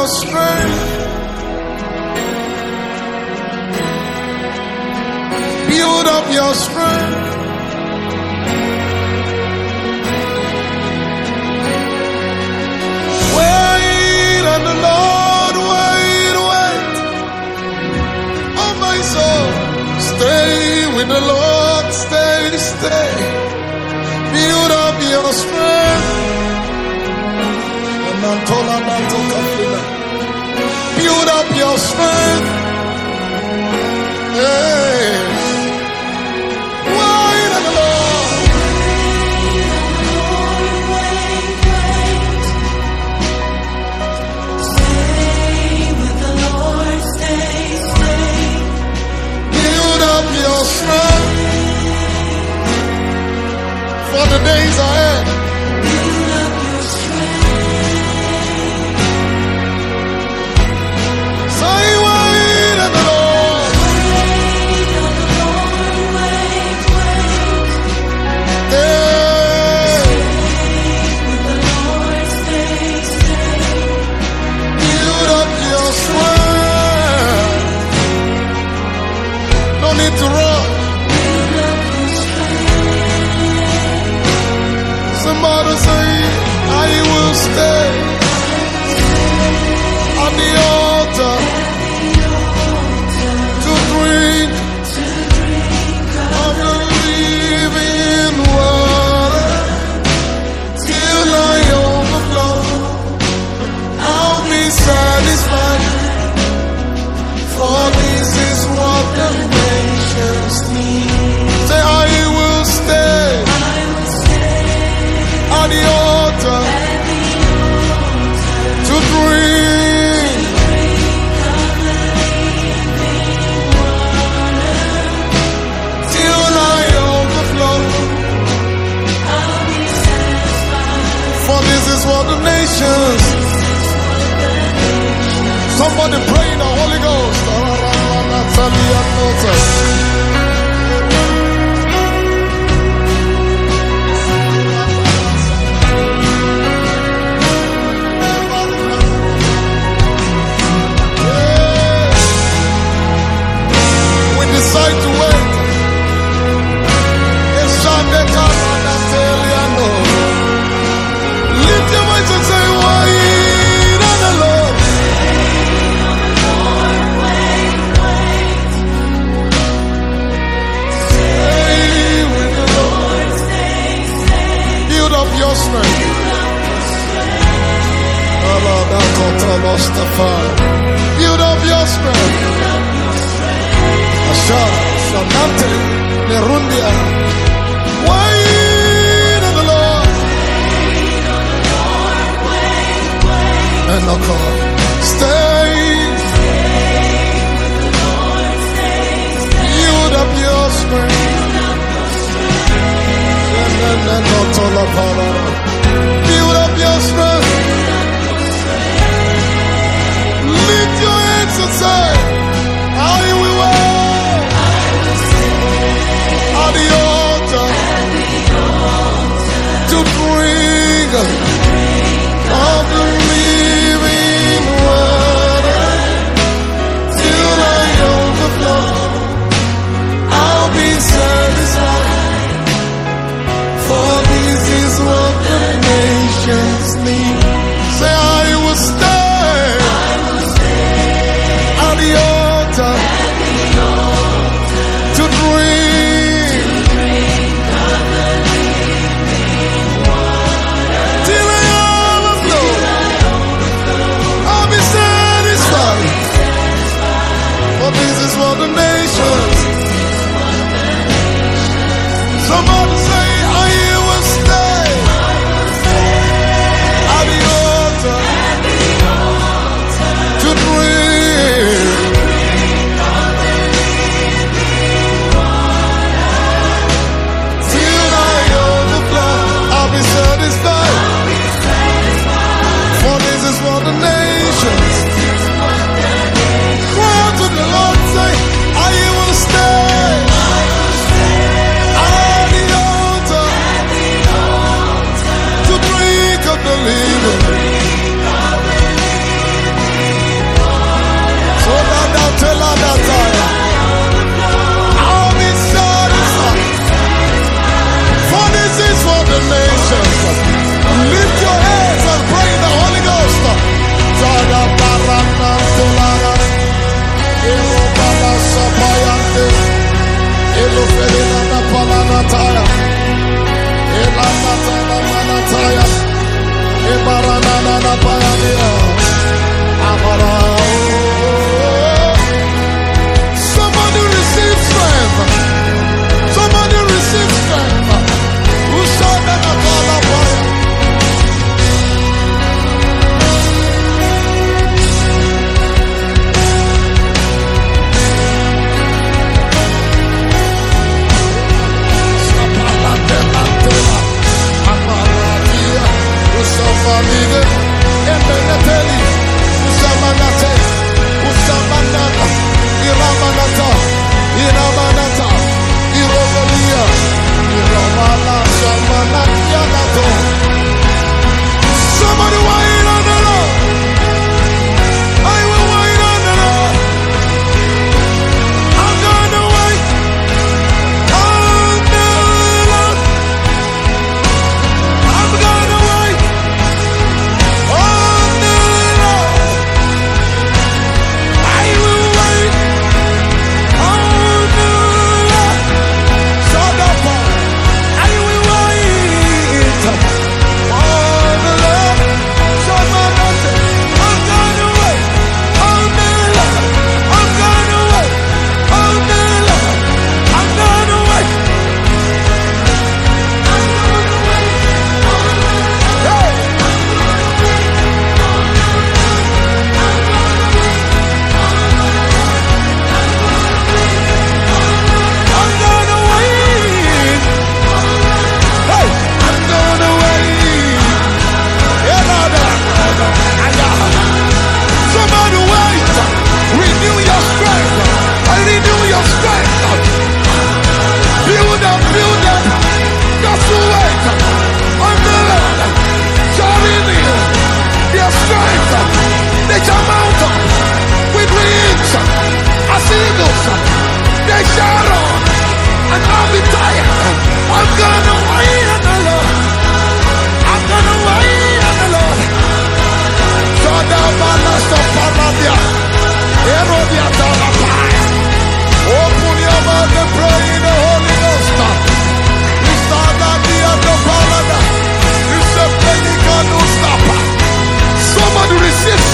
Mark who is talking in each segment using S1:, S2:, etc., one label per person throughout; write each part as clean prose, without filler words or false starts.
S1: your strength. Build up your strength. Wait on the Lord, wait, wait. Oh my soul, stay with the Lord, stay, stay. Build up your strength. Build up your strength. Hey. Wait on the Lord.
S2: Stay with the Lord, stay, stay.
S1: Build up your strength for the days ahead.
S2: Build up your strength.
S1: Say wait on the Lord.
S2: Wait on the Lord, wait, wait.
S1: Hey.
S2: With the Lord, stay, stay.
S1: Build up your strength. No need to run.
S2: Build up your strength.
S1: Somebody say, I will stay at the altar to drink of the living water till I overflow. I'll be satisfied, for this is what the nations need. Say, I will stay
S2: I will stay
S1: at the altar to drink till I overflow.
S2: I'll be satisfied.
S1: For this is what the nations. Somebody pray in the Holy Ghost. We decide to wait. Lift your voice and say, wait on the Lord. Stay with the Lord. Build up your strength. Build up your strength. Asha, Shamante, Nerundia. Wait on the Lord. And I'll call. Stay. Build up your strength. Build up your strength. Lift your hands and say, I will wait at the altar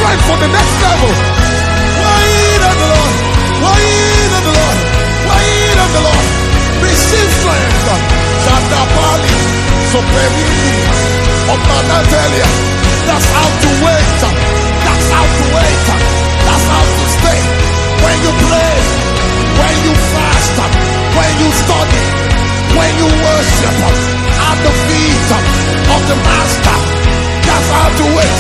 S1: strength for the next level. Wait on the Lord. Wait on the Lord. Wait on the Lord. Receive strength. Shadapali. Sopremini. Opanatelia. That's how to wait. That's how to wait. That's how to stay. When you pray, when you fast, when you study, when you worship at the feet of the Master. That's how to wait.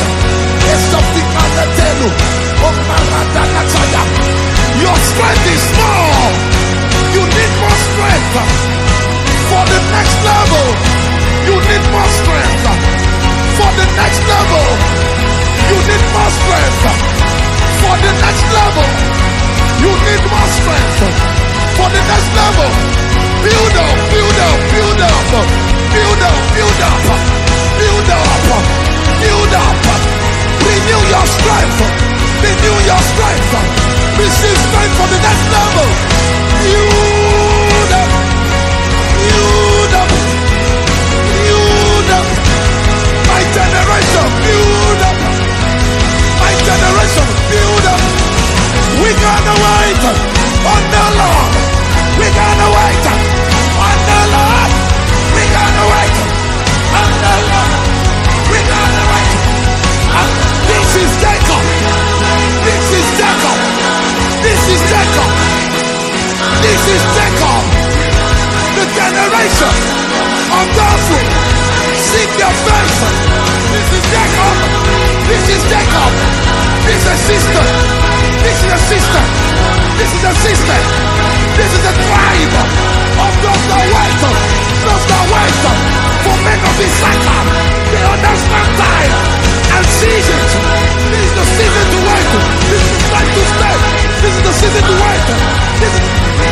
S1: Your strength is small. You need more strength for the next level. You need more strength for the next level. You need more strength for the next level. You need more strength for the next level. Build up, build up, build up, build up, build up, build up, build up. Renew your strength. Renew your strength. Receive strength for the next level. Build up, build up, build up. My generation, build up. My generation, build up. We gonna wait on the Lord. We gonna wait on the Lord. We gonna wait on the Lord. We gonna wait. This is Jacob. This is Jacob. This is Jacob. This is Jacob. The generation of David. Seek your face. This is Jacob. This is Jacob. This is a sister. This is a sister. This is a sister. This is a tribe of those that wait. Those that wait for men of Issachar. They understand time and seasons. This is the season to wait. This is the time to stay. This is the season to wait. This is...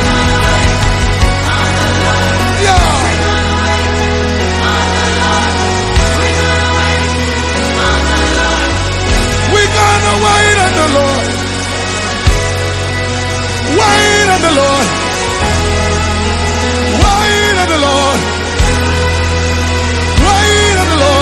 S1: Yeah. We're gonna wait on the Lord. Wait on the Lord. Wait on the Lord. Wait on the Lord.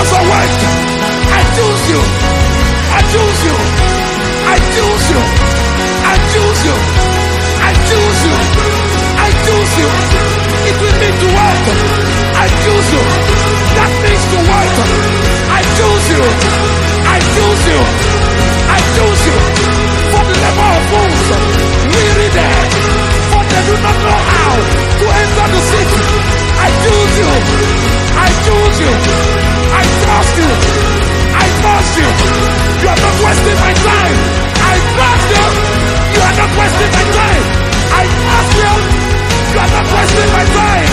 S1: was awake. I choose you. I choose you. I choose you. I choose you. I choose you. I choose you. It will mean to work. I choose you. That means to work. I choose you. I choose you. I choose you. For the level of fools, weary there. For they do not know how to enter the city. I choose you. I choose you. I trust you. I trust you. You are not wasting my time. I trust you. You are not wasting my time. I trust you. You are not wasting my time.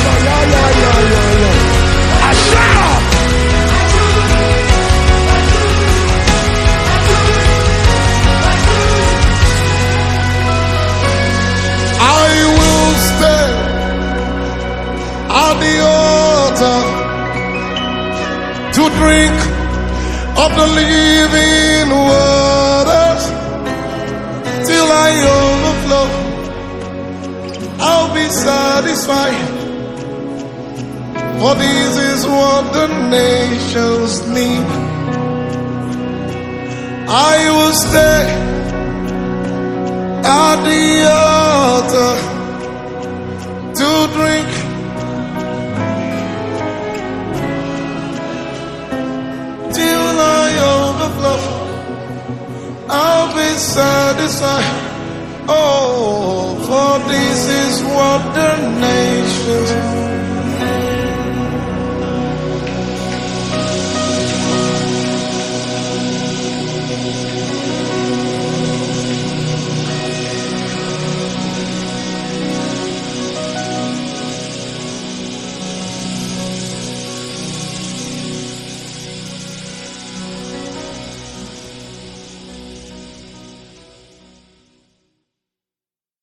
S1: I shout. I will stay at the altar to drink of the living waters till I overflow. I'll be satisfied, for this is what the nations need. I will stay at the altar to drink till I overflow. I'll be satisfied. Oh, for this is what the nations need.